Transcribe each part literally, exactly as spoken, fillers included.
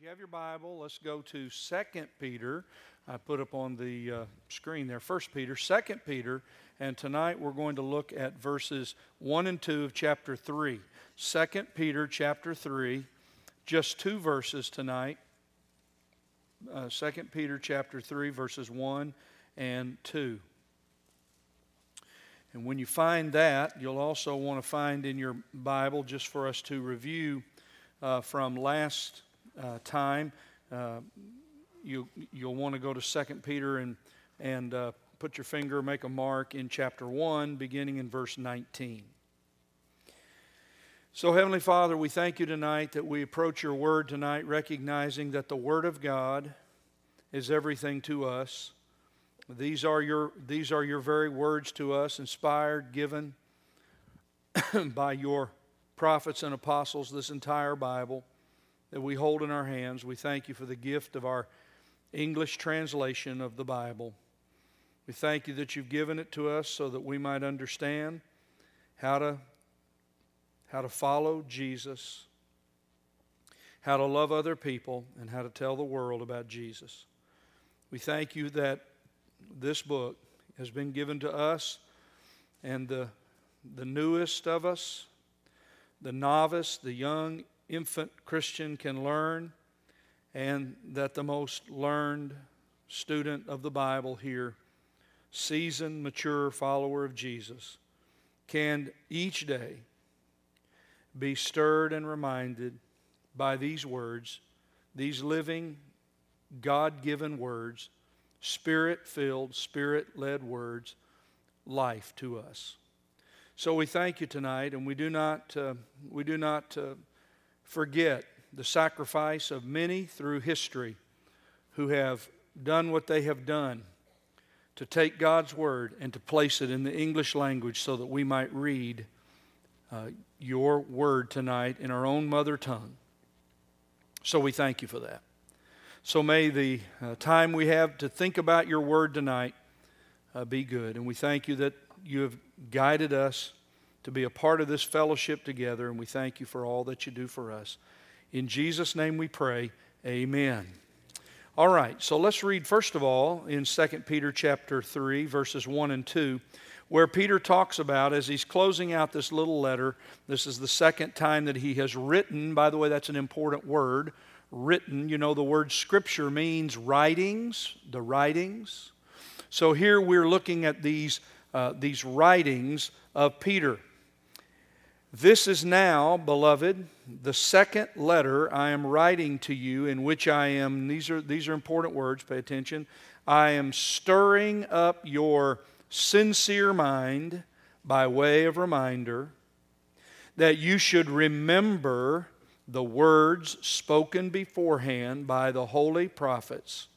you have your Bible, let's go to Second Peter. I put up on the uh, screen there, First Peter, Second Peter, and tonight we're going to look at verses one and two of chapter three. Second Peter chapter three, just two verses tonight. Uh, Second Peter chapter three, verses one and two. And when you find that, you'll also want to find in your Bible, just for us to review uh, from last uh, time, uh, you, you'll want to go to Second Peter and, and uh, put your finger, make a mark in chapter one, beginning in verse nineteen. So, Heavenly Father, we thank you tonight that we approach your word tonight, recognizing that the Word of God is everything to us. These are your, these are your very words to us, inspired, given by your prophets and apostles, this entire Bible that we hold in our hands. We thank you for the gift of our English translation of the Bible. We thank you that you've given it to us so that we might understand how to, how to follow Jesus, how to love other people, and how to tell the world about Jesus. We thank you that this book has been given to us, and the, the newest of us, the novice, the young infant Christian can learn, and that the most learned student of the Bible here, seasoned, mature follower of Jesus, can each day be stirred and reminded by these words, these living, God-given words, Spirit-filled, Spirit-led words, life to us. So we thank you tonight, and we do not uh, we do not uh, forget the sacrifice of many through history who have done what they have done to take God's Word and to place it in the English language so that we might read uh, your Word tonight in our own mother tongue. So we thank you for that. So may the uh, time we have to think about your word tonight uh, be good. And we thank you that you have guided us to be a part of this fellowship together. And we thank you for all that you do for us. In Jesus' name we pray, amen. All right, so let's read first of all in Second Peter chapter three, verses one and two, where Peter talks about, as he's closing out this little letter, this is the second time that he has written. By the way, that's an important word. Written, you know, the word Scripture means writings, the writings. So here we're looking at these, uh, these writings of Peter. This is now, beloved, the second letter I am writing to you, in which I am, these are, these are important words, pay attention, I am stirring up your sincere mind by way of reminder that you should remember the words spoken beforehand by the holy prophets.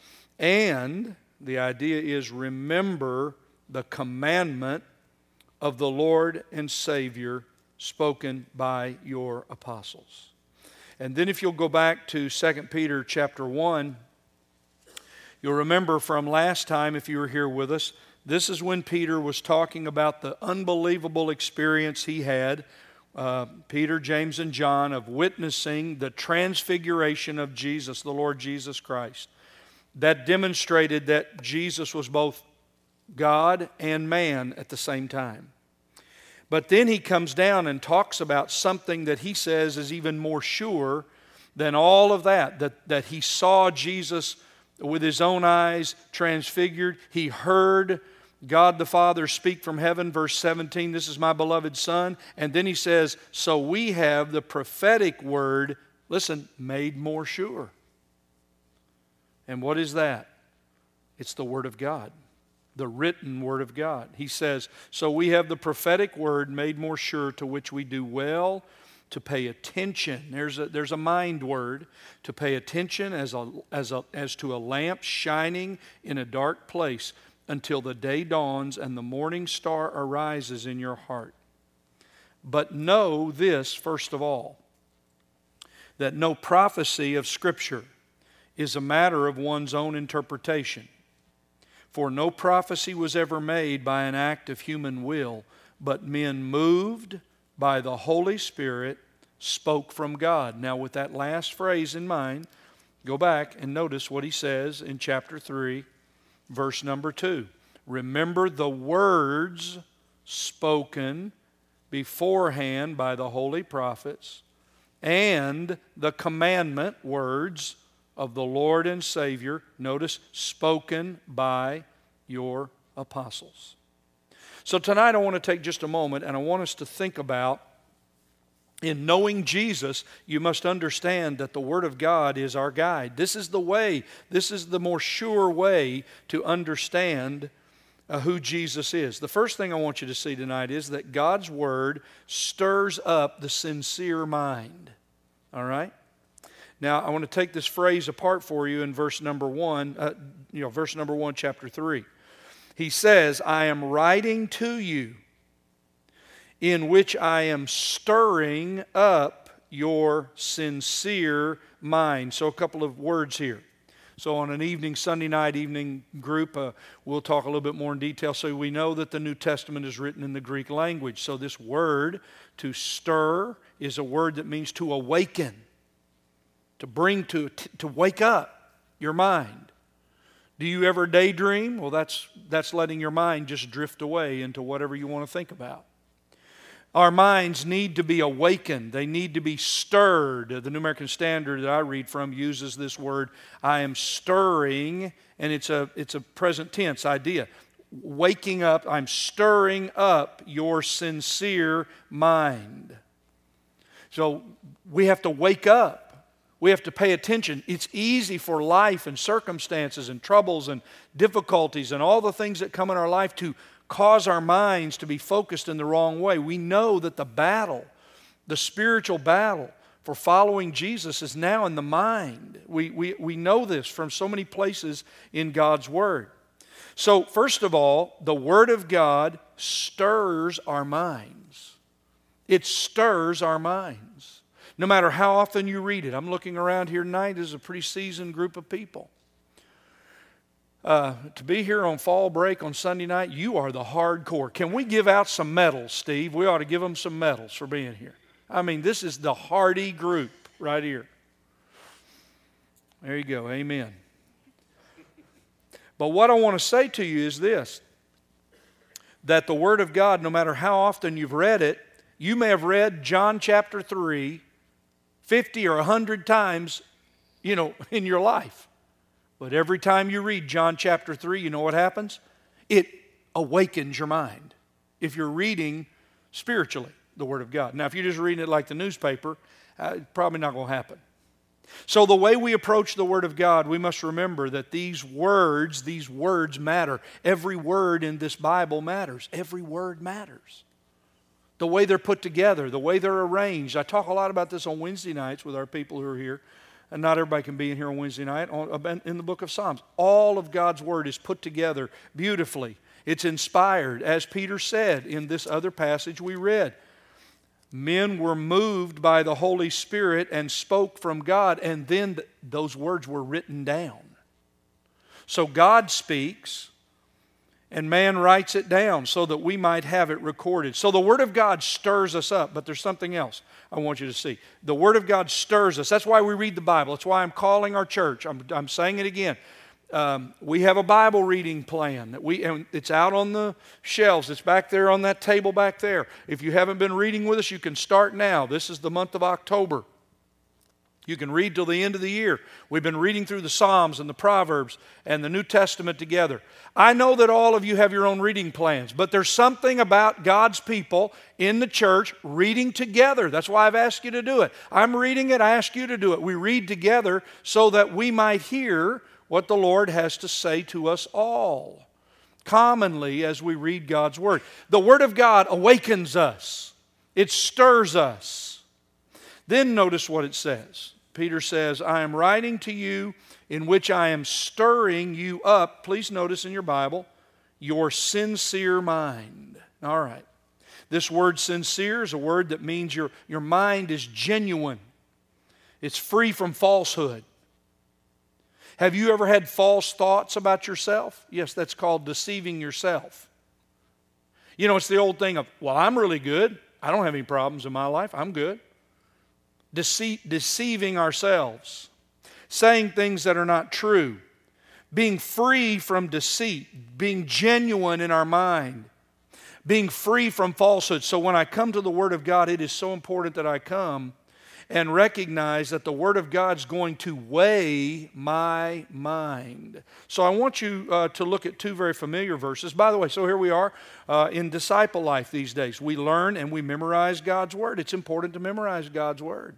And the idea is remember the commandment of the Lord and Savior spoken by your apostles. And then if you'll go back to Second Peter chapter one, you'll remember from last time, if you were here with us, this is when Peter was talking about the unbelievable experience he had, Uh, Peter, James, and John, of witnessing the transfiguration of Jesus, the Lord Jesus Christ. That demonstrated that Jesus was both God and man at the same time. But then he comes down and talks about something that he says is even more sure than all of that, that, that he saw Jesus with his own eyes transfigured. He heard God the Father speak from heaven, verse seventeen, this is my beloved Son. And then he says, so we have the prophetic word, listen, made more sure. And what is that? It's the Word of God, the written Word of God. He says, so we have the prophetic word made more sure, to which we do well to pay attention. There's a, there's a mind word, to pay attention as, a, as, a, as to a lamp shining in a dark place, until the day dawns and the morning star arises in your heart. But know this, first of all, that no prophecy of Scripture is a matter of one's own interpretation. For no prophecy was ever made by an act of human will, but men moved by the Holy Spirit spoke from God. Now, with that last phrase in mind, go back and notice what he says in chapter three, verse number two. Remember the words spoken beforehand by the holy prophets and the commandment words of the Lord and Savior, notice, spoken by your apostles. So tonight I want to take just a moment and I want us to think about, in knowing Jesus, you must understand that the Word of God is our guide. This is the way, this is the more sure way to understand uh, who Jesus is. The first thing I want you to see tonight is that God's Word stirs up the sincere mind. All right? Now, I want to take this phrase apart for you in verse number one, uh, you know, verse number one, chapter three. He says, I am writing to you, in which I am stirring up your sincere mind. So a couple of words here. So on an evening, Sunday night evening group, uh, we'll talk a little bit more in detail. So we know that the New Testament is written in the Greek language. So this word, to stir, is a word that means to awaken, to bring to, to wake up your mind. Do you ever daydream? Well, that's, that's letting your mind just drift away into whatever you want to think about. Our minds need to be awakened. They need to be stirred. The New American Standard that I read from uses this word, I am stirring, and it's a, it's a present tense idea. Waking up, I'm stirring up your sincere mind. So we have to wake up. We have to pay attention. It's easy for life and circumstances and troubles and difficulties and all the things that come in our life to cause our minds to be focused in the wrong way. We know that the battle, the spiritual battle for following Jesus is now in the mind. We, we, we know this from so many places in God's Word. So, first of all, the Word of God stirs our minds. It stirs our minds. No matter how often you read it. I'm looking around here tonight. This is a pretty seasoned group of people. Uh, to be here on fall break on Sunday night, you are the hardcore. Can we give out some medals, Steve? We ought to give them some medals for being here. I mean, this is the hardy group right here. There you go. Amen. But what I want to say to you is this, that the Word of God, no matter how often you've read it, you may have read John chapter three fifty or one hundred times, you know, in your life. But every time you read John chapter three, you know what happens? It awakens your mind. If you're reading spiritually the Word of God. Now, if you're just reading it like the newspaper, uh, it's probably not going to happen. So the way we approach the Word of God, we must remember that these words, these words matter. Every word in this Bible matters. Every word matters. The way they're put together, the way they're arranged. I talk a lot about this on Wednesday nights with our people who are here. And not everybody can be in here on Wednesday night. In the book of Psalms, all of God's Word is put together beautifully. It's inspired, as Peter said in this other passage we read. Men were moved by the Holy Spirit and spoke from God, and then th- those words were written down. So God speaks, and man writes it down so that we might have it recorded. So the Word of God stirs us up, but there's something else I want you to see. The Word of God stirs us. That's why we read the Bible. That's why I'm calling our church. I'm, I'm saying it again. Um, we have a Bible reading plan. That we, and it's out on the shelves. It's back there on that table back there. If you haven't been reading with us, you can start now. This is the month of October. You can read till the end of the year. We've been reading through the Psalms and the Proverbs and the New Testament together. I know that all of you have your own reading plans, but there's something about God's people in the church reading together. That's why I've asked you to do it. I'm reading it, I ask you to do it. We read together so that we might hear what the Lord has to say to us all, commonly as we read God's Word. The Word of God awakens us. It stirs us. Then notice what it says. Peter says, I am writing to you in which I am stirring you up. Please notice in your Bible, your sincere mind. All right. This word sincere is a word that means your, your mind is genuine. It's free from falsehood. Have you ever had false thoughts about yourself? Yes, that's called deceiving yourself. You know, it's the old thing of, well, I'm really good. I don't have any problems in my life. I'm good. deceit, deceiving ourselves, saying things that are not true, being free from deceit, being genuine in our mind, being free from falsehood. So when I come to the Word of God, it is so important that I come and recognize that the Word of God's going to weigh my mind. So I want you uh, to look at two very familiar verses. By the way, so here we are uh, in disciple life these days. We learn and we memorize God's Word. It's important to memorize God's Word.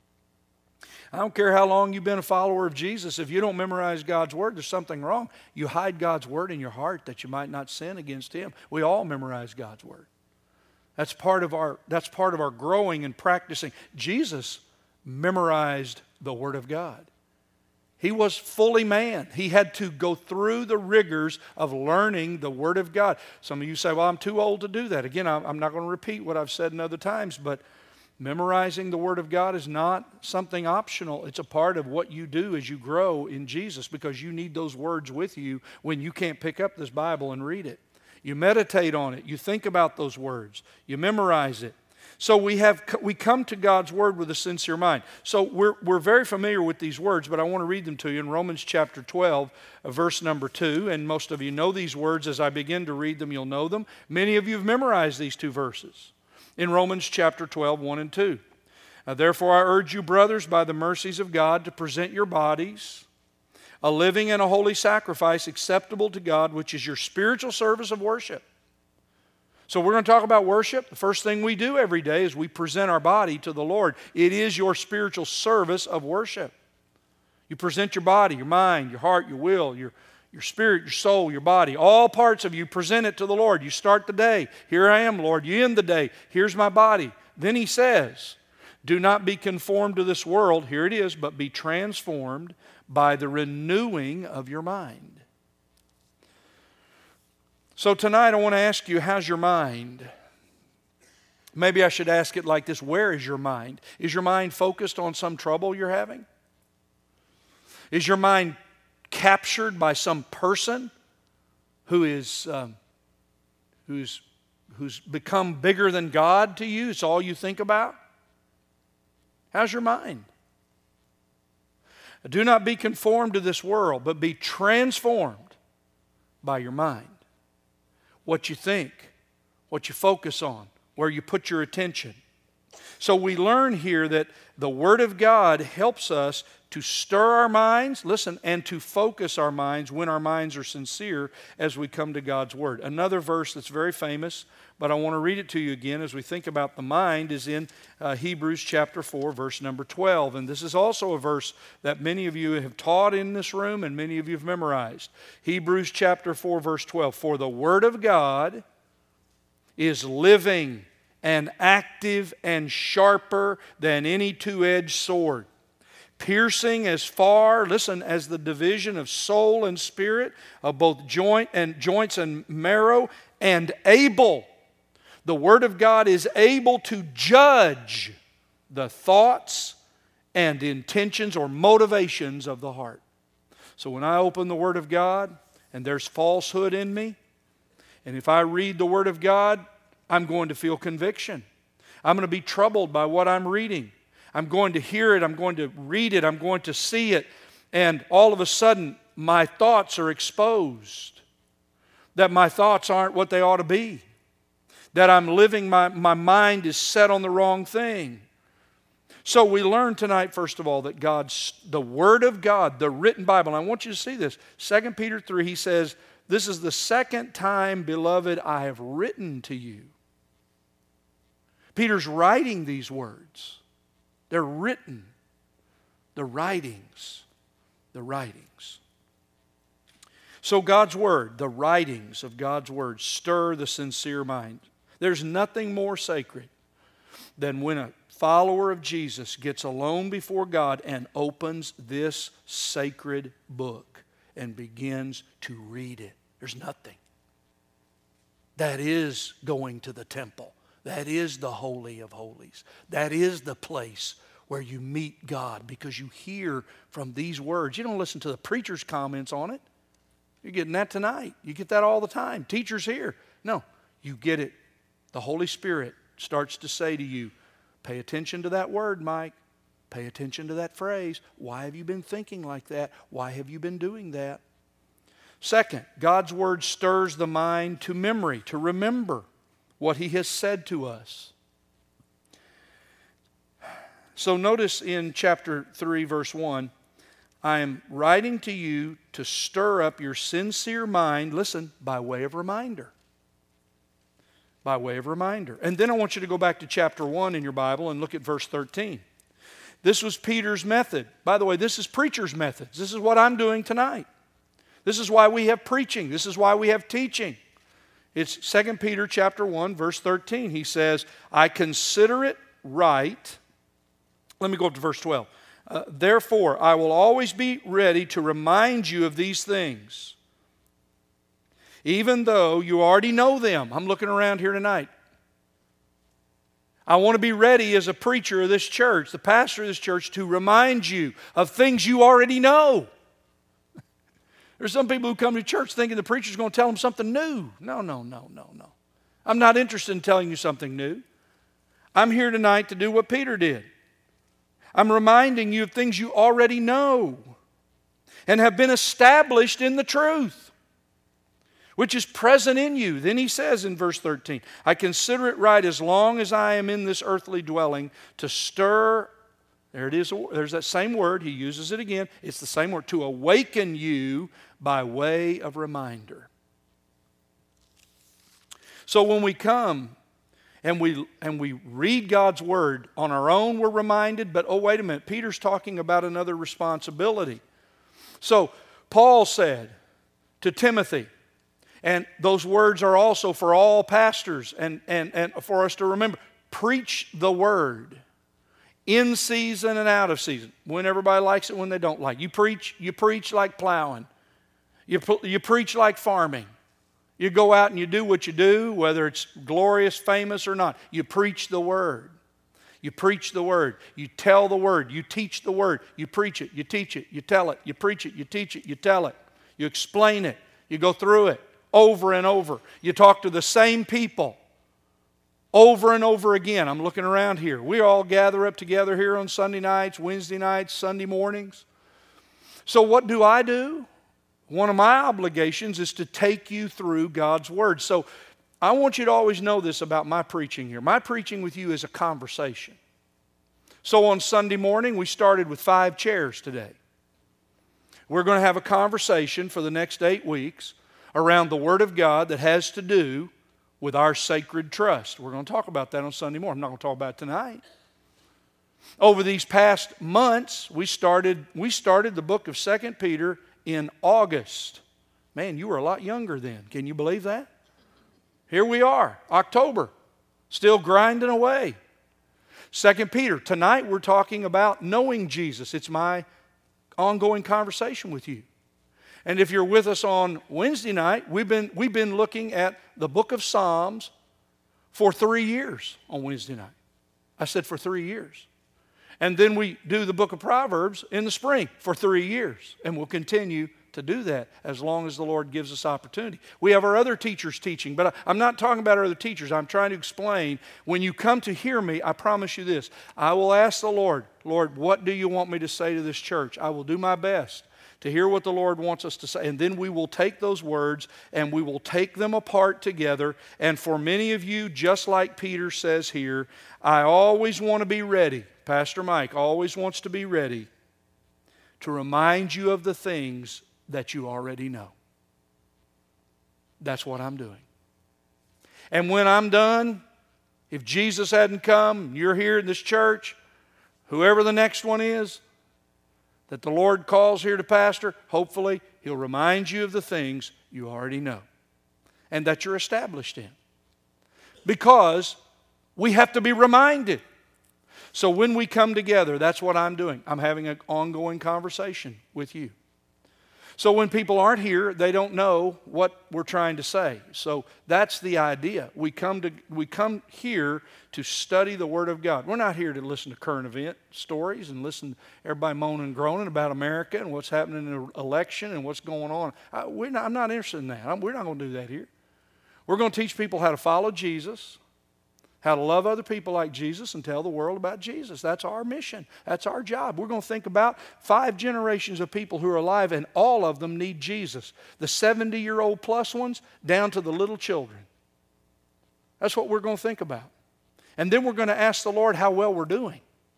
I don't care how long you've been a follower of Jesus. If you don't memorize God's Word, there's something wrong. You hide God's Word in your heart that you might not sin against Him. We all memorize God's Word. That's part of our, that's part of our growing and practicing. Jesus memorized the Word of God. He was fully man. He had to go through the rigors of learning the Word of God. Some of you say, well, I'm too old to do that. Again, I'm not going to repeat what I've said in other times, but memorizing the Word of God is not something optional. It's a part of what you do as you grow in Jesus, because you need those words with you when you can't pick up this Bible and read it. You meditate on it. You think about those words. You memorize it. So we have we come to God's Word with a sincere mind. So we're, we're very familiar with these words, but I want to read them to you in Romans chapter twelve, verse number two. And most of you know these words. As I begin to read them, you'll know them. Many of you have memorized these two verses. In Romans chapter twelve, one and two. Uh, Therefore I urge you, brothers, by the mercies of God, to present your bodies a living and a holy sacrifice acceptable to God, which is your spiritual service of worship. So we're going to talk about worship. The first thing we do every day is we present our body to the Lord. It is your spiritual service of worship. You present your body, your mind, your heart, your will, your Your spirit, your soul, your body, all parts of you, present it to the Lord. You start the day. Here I am, Lord. You end the day. Here's my body. Then he says, do not be conformed to this world. Here it is, but be transformed by the renewing of your mind. So tonight I want to ask you, how's your mind? Maybe I should ask it like this. Where is your mind? Is your mind focused on some trouble you're having? Is your mind captured by some person who is um, who's who's become bigger than God to you? It's all you think about? How's your mind? Do not be conformed to this world, but be transformed by your mind. What you think, what you focus on, where you put your attention. So we learn here that the Word of God helps us to stir our minds, listen, and to focus our minds when our minds are sincere as we come to God's Word. Another verse that's very famous, but I want to read it to you again as we think about the mind, is in uh, Hebrews chapter four, verse number twelve. And this is also a verse that many of you have taught in this room and many of you have memorized. Hebrews chapter four, verse twelve. For the Word of God is living and active and sharper than any two-edged sword, piercing as far, listen, as the division of soul and spirit, of both joint and joints and marrow, and able. The Word of God is able to judge the thoughts and intentions or motivations of the heart. So when I open the Word of God and there's falsehood in me, and if I read the Word of God, I'm going to feel conviction. I'm going to be troubled by what I'm reading. I'm going to hear it. I'm going to read it. I'm going to see it. And all of a sudden, my thoughts are exposed. That my thoughts aren't what they ought to be. That I'm living, my, my mind is set on the wrong thing. So we learn tonight, first of all, that God's, the Word of God, the written Bible, and I want you to see this. Second Peter three, he says, this is the second time, beloved, I have written to you. Peter's writing these words. They're written. The writings. The writings. So God's Word, the writings of God's Word, stir the sincere mind. There's nothing more sacred than when a follower of Jesus gets alone before God and opens this sacred book and begins to read it. There's nothing. That is going to the temple. That is the Holy of Holies. That is the place where you meet God, because you hear from these words. You don't listen to the preacher's comments on it. You're getting that tonight. You get that all the time. Teachers here. No, you get it. The Holy Spirit starts to say to you, pay attention to that word, Mike. Pay attention to that phrase. Why have you been thinking like that? Why have you been doing that? Second, God's Word stirs the mind to memory, to remember what He has said to us. So notice in chapter three, verse one, I am writing to you to stir up your sincere mind, listen, by way of reminder. By way of reminder. And then I want you to go back to chapter one in your Bible and look at verse thirteen. This was Peter's method. By the way, this is preacher's methods. This is what I'm doing tonight. This is why we have preaching. This is why we have teaching. It's Second Peter chapter one, verse thirteen. He says, I consider it right. Let me go up to verse twelve. Uh, Therefore, I will always be ready to remind you of these things, even though you already know them. I'm looking around here tonight. I want to be ready as a preacher of this church, the pastor of this church, to remind you of things you already know. There's some people who come to church thinking the preacher's going to tell them something new. No, no, no, no, no. I'm not interested in telling you something new. I'm here tonight to do what Peter did. I'm reminding you of things you already know and have been established in the truth, which is present in you. Then he says in verse thirteen, I consider it right as long as I am in this earthly dwelling to stir, there it is, there's that same word, he uses it again, it's the same word, to awaken you by way of reminder. So when we come and we, and we read God's Word on our own, we're reminded, but oh, wait a minute, Peter's talking about another responsibility. So Paul said to Timothy, and those words are also for all pastors and, and, and for us to remember, preach the Word in season and out of season. When everybody likes it, when they don't like it. You preach, you preach like plowing. You, you preach like farming. You go out and you do what you do, whether it's glorious, famous or not. You preach the Word. You preach the Word. You tell the Word. You teach the Word. You preach it. You teach it. You tell it. You preach it. You teach it. You tell it. You explain it. You go through it over and over. You talk to the same people over and over again. I'm looking around here. We all gather up together here on Sunday nights, Wednesday nights, Sunday mornings. So what do I do? One of my obligations is to take you through God's Word. So I want you to always know this about my preaching here. My preaching with you is a conversation. So on Sunday morning, we started with five chairs today. We're going to have a conversation for the next eight weeks around the Word of God that has to do with our sacred trust. We're going to talk about that on Sunday morning. I'm not going to talk about it tonight. Over these past months, we started, we started the book of Second Peter in August. Man, you were a lot younger then. Can you believe that? Here we are, October, still grinding away. Second Peter, tonight we're talking about knowing Jesus. It's my ongoing conversation with you. And if you're with us on Wednesday night, we've been, we've been looking at the book of Psalms for three years on Wednesday night. I said for three years. And then we do the book of Proverbs in the spring for three years. And we'll continue to do that as long as the Lord gives us opportunity. We have our other teachers teaching, but I'm not talking about our other teachers. I'm trying to explain, when you come to hear me, I promise you this. I will ask the Lord, Lord, what do you want me to say to this church? I will do my best to hear what the Lord wants us to say. And then we will take those words and we will take them apart together. And for many of you, just like Peter says here, I always want to be ready. Pastor Mike always wants to be ready to remind you of the things that you already know. That's what I'm doing. And when I'm done, if Jesus hadn't come, you're here in this church, whoever the next one is that the Lord calls here to pastor, hopefully He'll remind you of the things you already know and that you're established in. Because we have to be reminded. So when we come together, that's what I'm doing. I'm having an ongoing conversation with you. So when people aren't here, they don't know what we're trying to say. So that's the idea. We come to we come here to study the Word of God. We're not here to listen to current event stories and listen to everybody moaning and groaning about America and what's happening in the election and what's going on. I, we're not, I'm not interested in that. I'm, we're not going to do that here. We're going to teach people how to follow Jesus, How to love other people like Jesus and tell the world about Jesus. That's our mission. That's our job. We're going to think about five generations of people who are alive, and all of them need Jesus. The seventy-year-old plus ones down to the little children. That's what we're going to think about. And then we're going to ask the Lord how well we're doing.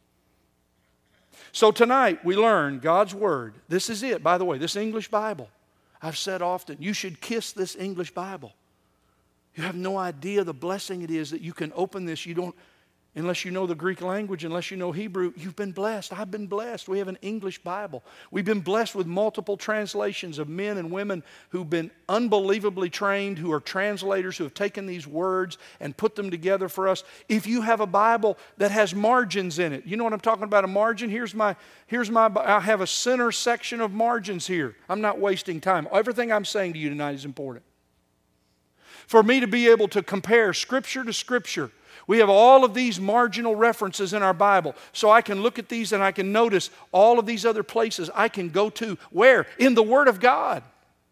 So tonight we learn God's Word. This is it, by the way, this English Bible. I've said often, you should kiss this English Bible. You have no idea the blessing it is that you can open this. You don't, unless you know the Greek language, unless you know Hebrew, you've been blessed. I've been blessed. We have an English Bible. We've been blessed with multiple translations of men and women who've been unbelievably trained, who are translators, who have taken these words and put them together for us. If you have a Bible that has margins in it, you know what I'm talking about, a margin? Here's my, here's my, I have a center section of margins here. I'm not wasting time. Everything I'm saying to you tonight is important. For me to be able to compare Scripture to Scripture, we have all of these marginal references in our Bible. So I can look at these and I can notice all of these other places I can go to. Where? In the Word of God.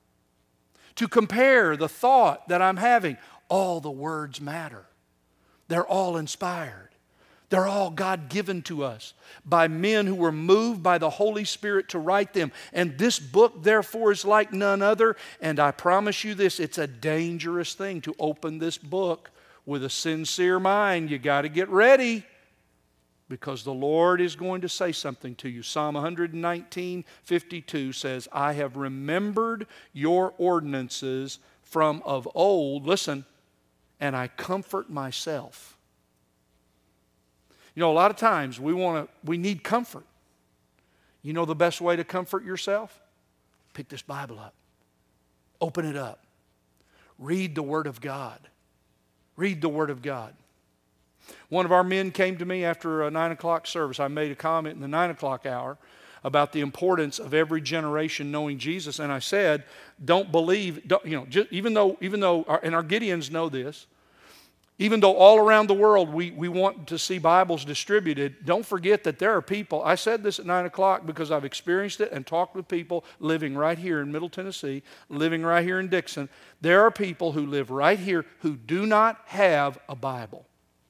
To compare the thought that I'm having. All the words matter. They're all inspired. They're all God-given to us by men who were moved by the Holy Spirit to write them. And this book, therefore, is like none other. And I promise you this, it's a dangerous thing to open this book with a sincere mind. You got to get ready because the Lord is going to say something to you. Psalm one nineteen, fifty-two says, I have remembered your ordinances from of old, listen, and I comfort myself. You know, a lot of times we want to, we need comfort. You know the best way to comfort yourself? Pick this Bible up. Open it up. Read the Word of God. Read the Word of God. One of our men came to me after a nine o'clock service. I made a comment in the nine o'clock hour about the importance of every generation knowing Jesus. And I said, don't believe, don't, you know, just, even though, even though, our, and our Gideons know this, even though all around the world we, we want to see Bibles distributed, don't forget that there are people, I said this at nine o'clock because I've experienced it and talked with people living right here in Middle Tennessee, living right here in Dixon. There are people who live right here who do not have a Bible.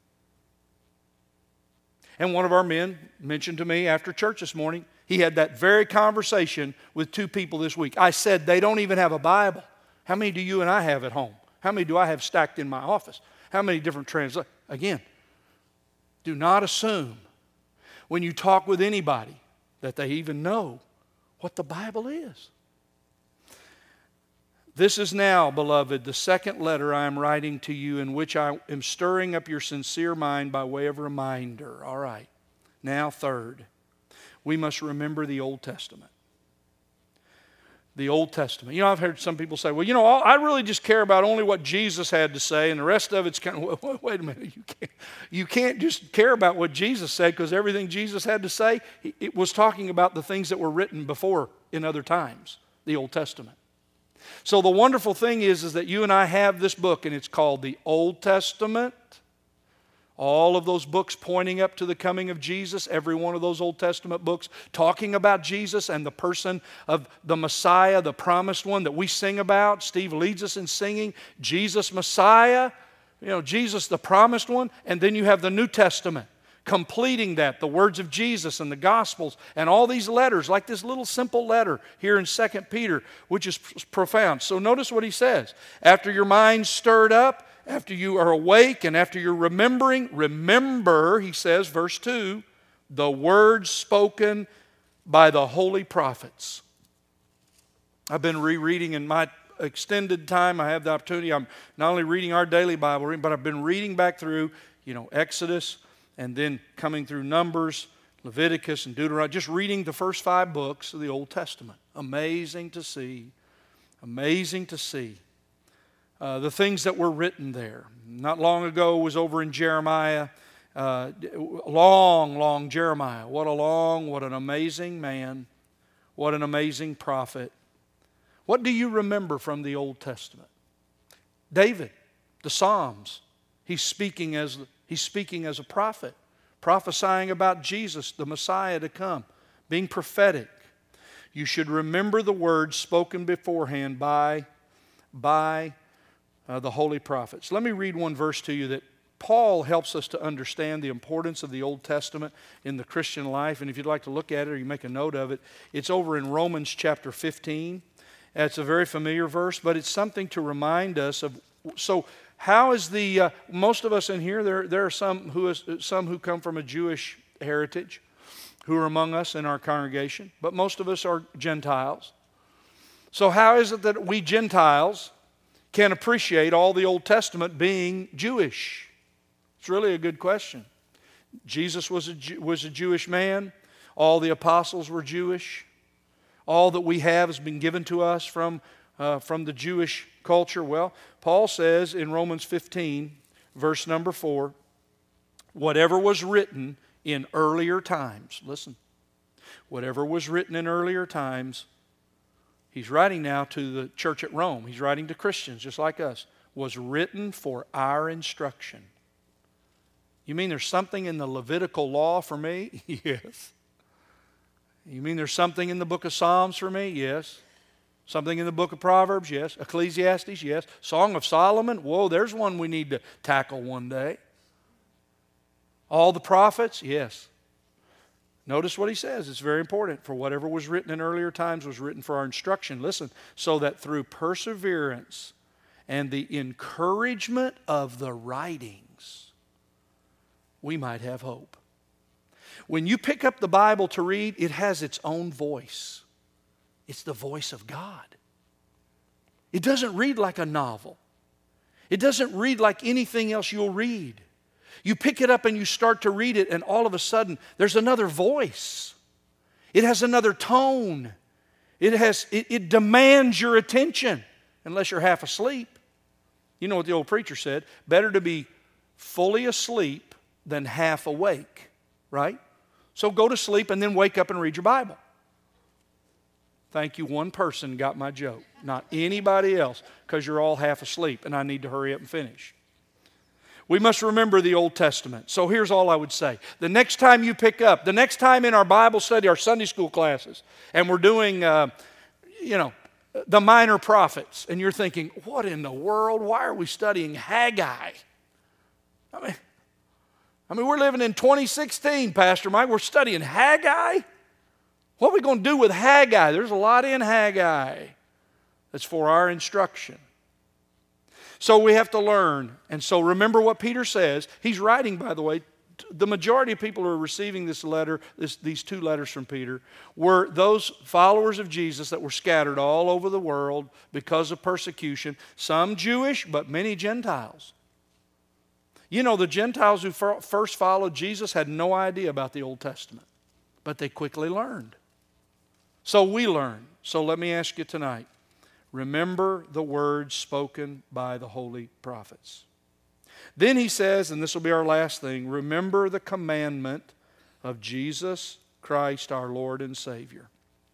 And one of our men mentioned to me after church this morning, he had that very conversation with two people this week. I said, they don't even have a Bible. How many do you and I have at home? How many do I have stacked in my office? How many different translations? Again, do not assume when you talk with anybody that they even know what the Bible is. This is now, beloved, the second letter I am writing to you in which I am stirring up your sincere mind by way of reminder. All right. Now, third, we must remember the Old Testament. The Old Testament. You know, I've heard some people say, well, you know, I really just care about only what Jesus had to say, and the rest of it's kind of, wait, wait a minute, you can't, you can't just care about what Jesus said, because everything Jesus had to say, it was talking about the things that were written before in other times, the Old Testament. So the wonderful thing is, is that you and I have this book, and it's called the Old Testament. All of those books pointing up to the coming of Jesus, every one of those Old Testament books talking about Jesus and the person of the Messiah, the promised one that we sing about. Steve leads us in singing Jesus Messiah, you know, Jesus the promised one. And then you have the New Testament completing that, the words of Jesus and the Gospels and all these letters, like this little simple letter here in Second Peter, which is profound. So notice what he says. After your mind's stirred up, after you are awake and after you're remembering, remember, he says, verse two, the words spoken by the holy prophets. I've been rereading in my extended time. I have the opportunity. I'm not only reading our daily Bible reading, but I've been reading back through, you know, Exodus and then coming through Numbers, Leviticus, and Deuteronomy, just reading the first five books of the Old Testament. Amazing to see. Amazing to see. Uh, the things that were written there. Not long ago was over in Jeremiah. Uh, long, long Jeremiah. What a long, what an amazing man. What an amazing prophet. What do you remember from the Old Testament? David, the Psalms. He's speaking as, he's speaking as a prophet, prophesying about Jesus, the Messiah to come, being prophetic. You should remember the words spoken beforehand by, by Uh, the holy prophets. Let me read one verse to you that Paul helps us to understand the importance of the Old Testament in the Christian life. And if you'd like to look at it or you make a note of it, it's over in Romans chapter fifteen. It's a very familiar verse, but it's something to remind us of. So how is the, uh, most of us in here, there, there are some who, is, some who come from a Jewish heritage who are among us in our congregation, but most of us are Gentiles. So how is it that we Gentiles can appreciate all the Old Testament being Jewish? It's really a good question. Jesus was a, was a Jewish man. All the apostles were Jewish. All that we have has been given to us from, uh, from the Jewish culture. Well, Paul says in Romans fifteen, verse number four, whatever was written in earlier times, listen, whatever was written in earlier times, he's writing now to the church at Rome. He's writing to Christians just like us, was written for our instruction. You mean there's something in the Levitical law for me? Yes. You mean there's something in the book of Psalms for me? Yes. Something in the book of Proverbs? Yes. Ecclesiastes? Yes. Song of Solomon? Whoa, there's one we need to tackle one day. All the prophets? Yes. Notice what he says. It's very important. For whatever was written in earlier times was written for our instruction. Listen, so that through perseverance and the encouragement of the writings, we might have hope. When you pick up the Bible to read, it has its own voice. It's the voice of God. It doesn't read like a novel. It doesn't read like anything else you'll read. You pick it up and you start to read it, and all of a sudden, there's another voice. It has another tone. It has, it, it demands your attention, unless you're half asleep. You know what the old preacher said, better to be fully asleep than half awake, right? So go to sleep and then wake up and read your Bible. Thank you, one person got my joke, not anybody else, because you're all half asleep and I need to hurry up and finish. We must remember the Old Testament. So here's all I would say. The next time you pick up, the next time in our Bible study, our Sunday school classes, and we're doing, uh, you know, the minor prophets, and you're thinking, what in the world? Why are we studying Haggai? I mean, I mean, we're living in twenty sixteen, Pastor Mike. We're studying Haggai? What are we going to do with Haggai? There's a lot in Haggai that's for our instruction. So we have to learn. And so remember what Peter says. He's writing, by the way, the majority of people who are receiving this letter, this, these two letters from Peter, were those followers of Jesus that were scattered all over the world because of persecution. Some Jewish, but many Gentiles. You know, the Gentiles who first followed Jesus had no idea about the Old Testament, but they quickly learned. So we learn. So let me ask you tonight, remember the words spoken by the holy prophets. Then he says, and this will be our last thing, remember the commandment of Jesus Christ our Lord and Savior.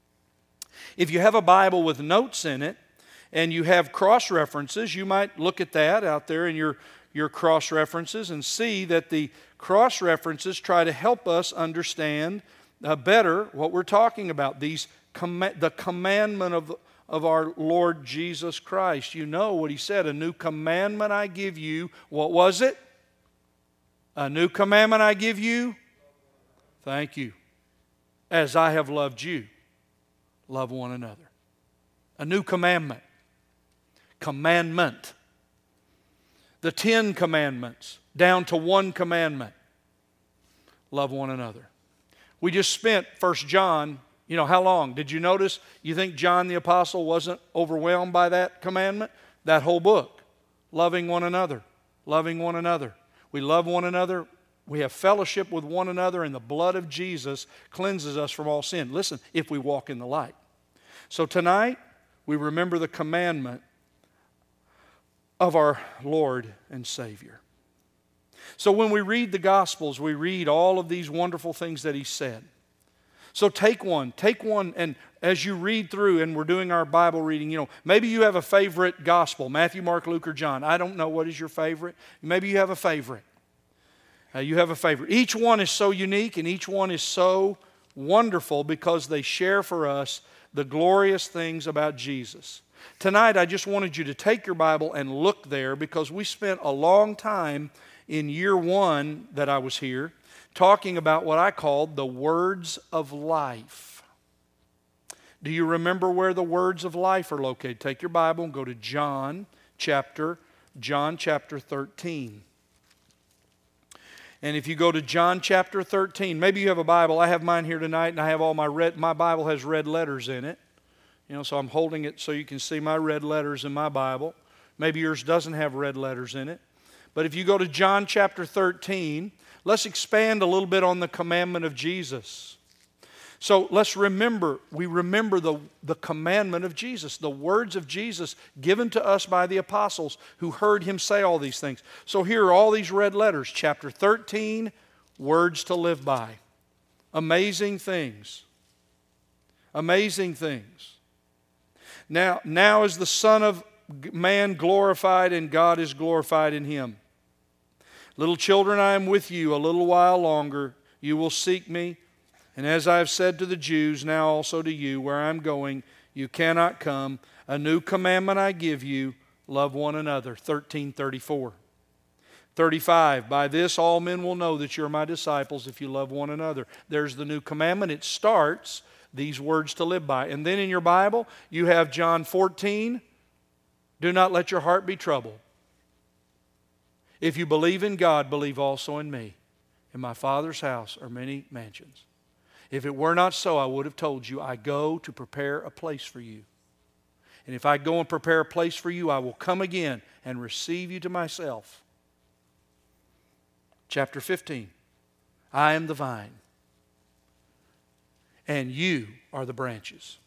If you have a Bible with notes in it and you have cross-references, you might look at that out there in your your cross-references and see that the cross-references try to help us understand uh, better what we're talking about. These com- the commandment of, of our Lord Jesus Christ. You know what he said, a new commandment I give you. What was it? A new commandment I give you? Thank you. As I have loved you, love one another. A new commandment. Commandment. The Ten Commandments, down to one commandment. Love one another. We just spent First John, you know, how long? Did you notice? You think John the Apostle wasn't overwhelmed by that commandment? That whole book. Loving one another. Loving one another. We love one another. We have fellowship with one another, and the blood of Jesus cleanses us from all sin. Listen, if we walk in the light. So tonight, we remember the commandment of our Lord and Savior. So when we read the Gospels, we read all of these wonderful things that he said. So take one, take one, and as you read through, and we're doing our Bible reading, you know, maybe you have a favorite Gospel, Matthew, Mark, Luke, or John. I don't know what is your favorite. Maybe you have a favorite. Uh, you have a favorite. Each one is so unique, and each one is so wonderful because they share for us the glorious things about Jesus. Tonight, I just wanted you to take your Bible and look there because we spent a long time in year one that I was here, talking about what I called the words of life. Do you remember where the words of life are located? Take your Bible and go to John chapter, John chapter thirteen. And if you go to John chapter thirteen, maybe you have a Bible. I have mine here tonight, and I have all my red, my Bible has red letters in it. You know, so I'm holding it so you can see my red letters in my Bible. Maybe yours doesn't have red letters in it. But if you go to John chapter thirteen, let's expand a little bit on the commandment of Jesus. So let's remember, we remember the, the commandment of Jesus, the words of Jesus given to us by the apostles who heard Him say all these things. So here are all these red letters. Chapter thirteen, words to live by. Amazing things. Amazing things. Now, now is the Son of Man glorified, and God is glorified in Him. Little children, I am with you a little while longer. You will seek me. And as I have said to the Jews, now also to you, where I am going, you cannot come. A new commandment I give you, love one another. thirteen thirty-four. thirty-five, by this all men will know that you're my disciples if you love one another. There's the new commandment. It starts these words to live by. And then in your Bible, you have John fourteen, do not let your heart be troubled. If you believe in God, believe also in me. In my Father's house are many mansions. If it were not so, I would have told you, I go to prepare a place for you. And if I go and prepare a place for you, I will come again and receive you to myself. Chapter fifteen, I am the vine, and you are the branches.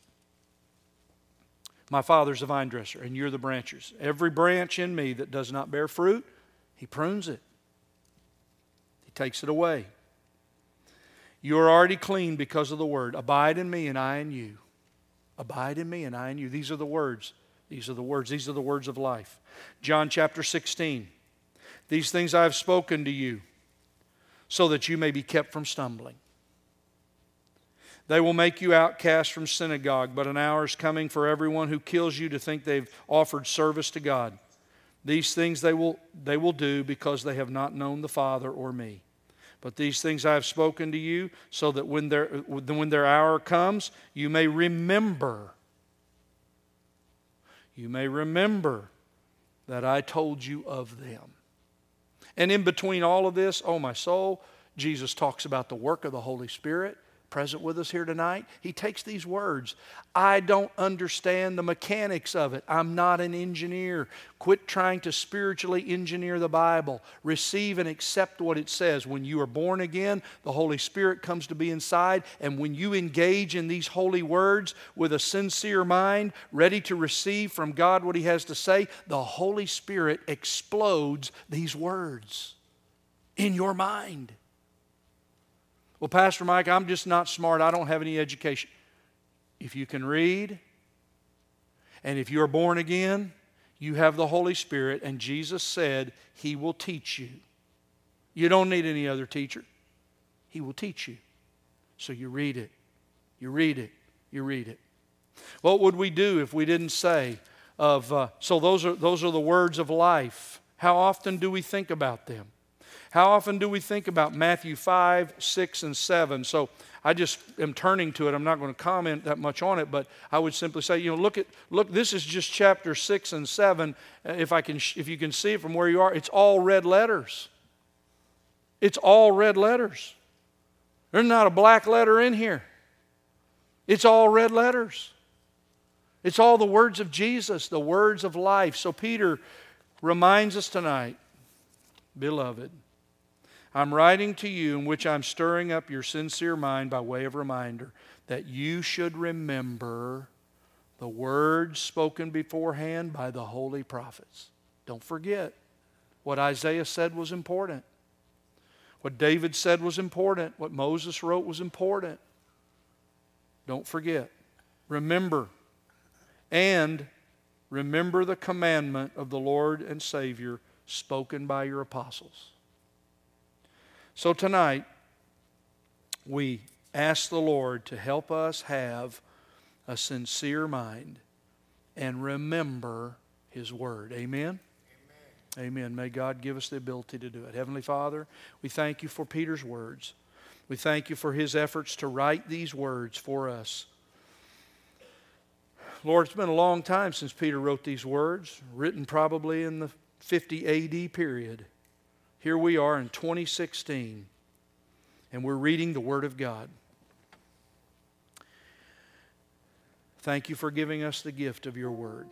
My Father's a vine dresser, and you're the branches. Every branch in me that does not bear fruit, He prunes it. He takes it away. You are already clean because of the Word. Abide in me and I in you. Abide in me and I in you. These are the words. These are the words. These are the words of life. John chapter sixteen. These things I have spoken to you so that you may be kept from stumbling. They will make you outcast from synagogue, but an hour is coming for everyone who kills you to think they've offered service to God. These things they will, they will do because they have not known the Father or me. But these things I have spoken to you so that when their, when their hour comes, you may remember. You may remember that I told you of them. And in between all of this, oh my soul, Jesus talks about the work of the Holy Spirit present with us here tonight. He takes these words. I don't understand the mechanics of it. I'm not an engineer. Quit trying to spiritually engineer the Bible. Receive and accept what it says. When you are born again, the Holy Spirit comes to be inside, and when you engage in these holy words with a sincere mind, ready to receive from God what He has to say, the Holy Spirit explodes these words in your mind. Well, Pastor Mike, I'm just not smart. I don't have any education. If you can read, and if you are born again, you have the Holy Spirit, and Jesus said He will teach you. You don't need any other teacher. He will teach you. So you read it. You read it. You read it. What would we do if we didn't say of, uh, so those are, those are the words of life. How often do we think about them? How often do we think about Matthew five, six, and seven? So I just am turning to it. I'm not going to comment that much on it, but I would simply say, you know, look at look. This is just chapter six and seven. If I can, if you can see it from where you are, it's all red letters. It's all red letters. There's not a black letter in here. It's all red letters. It's all the words of Jesus, the words of life. So Peter reminds us tonight, beloved, I'm writing to you in which I'm stirring up your sincere mind by way of reminder that you should remember the words spoken beforehand by the holy prophets. Don't forget what Isaiah said was important. What David said was important. What Moses wrote was important. Don't forget. Remember. And remember the commandment of the Lord and Savior spoken by your apostles. So tonight, we ask the Lord to help us have a sincere mind and remember His Word. Amen? Amen. Amen. May God give us the ability to do it. Heavenly Father, we thank you for Peter's words. We thank you for his efforts to write these words for us. Lord, it's been a long time since Peter wrote these words, written probably in the fifty A D period. Here we are in twenty sixteen, and we're reading the Word of God. Thank you for giving us the gift of your Word.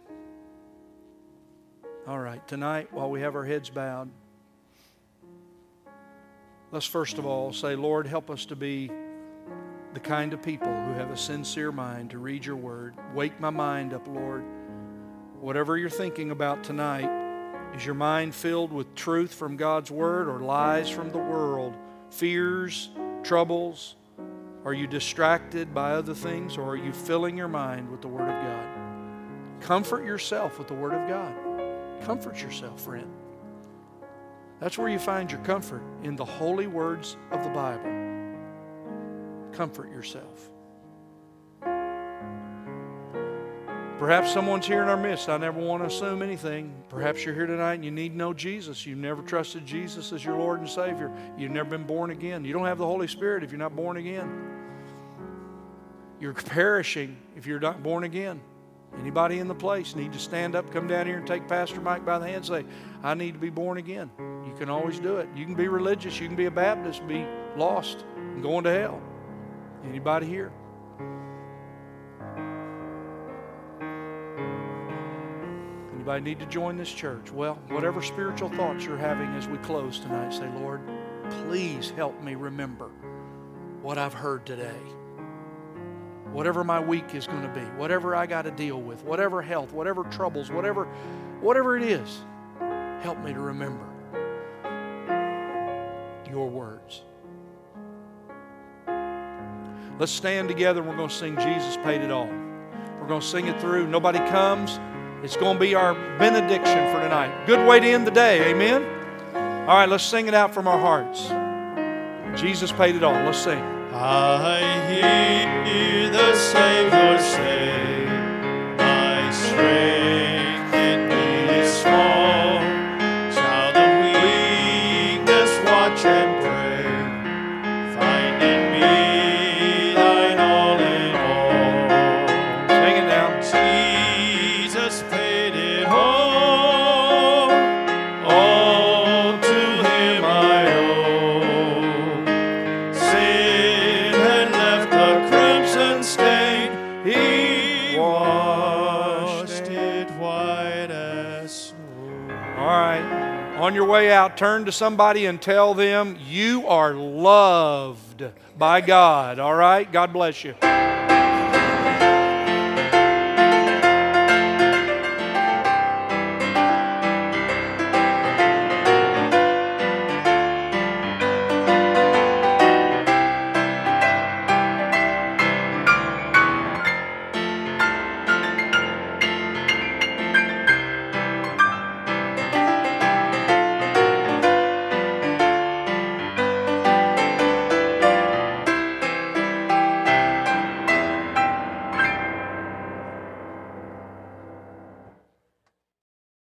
All right, tonight, while we have our heads bowed, let's first of all say, Lord, help us to be the kind of people who have a sincere mind to read your Word. Wake my mind up, Lord. Whatever you're thinking about tonight, is your mind filled with truth from God's Word or lies from the world? Fears, troubles? Are you distracted by other things, or are you filling your mind with the Word of God? Comfort yourself with the Word of God. Comfort yourself, friend. That's where you find your comfort, in the holy words of the Bible. Comfort yourself. Perhaps someone's here in our midst. I never want to assume anything. Perhaps you're here tonight and you need to know Jesus. You've never trusted Jesus as your Lord and Savior. You've never been born again. You don't have the Holy Spirit if you're not born again. You're perishing if you're not born again. Anybody in the place need to stand up, come down here and take Pastor Mike by the hand and say, I need to be born again. You can always do it. You can be religious. You can be a Baptist, be lost and going to hell. Anybody here? Anybody need to join this church? Well, whatever spiritual thoughts you're having as we close tonight, say, Lord, please help me remember what I've heard today. Whatever my week is going to be, whatever I got to deal with, whatever health, whatever troubles, whatever, whatever it is, help me to remember your words. Let's stand together and we're going to sing Jesus Paid It All. We're going to sing it through. Nobody comes. It's going to be our benediction for tonight. Good way to end the day. Amen? All right, let's sing it out from our hearts. Jesus paid it all. Let's sing. I hear the Savior say, my strength indeed is small. Child of weakness, watch and pray. Find in me thine all in all. Sing it now. Jesus paid it all. All to him I owe. Sin had left a crimson stain. He washed it white as snow. All right. On your way out, turn to somebody and tell them you are loved by God. All right? God bless you.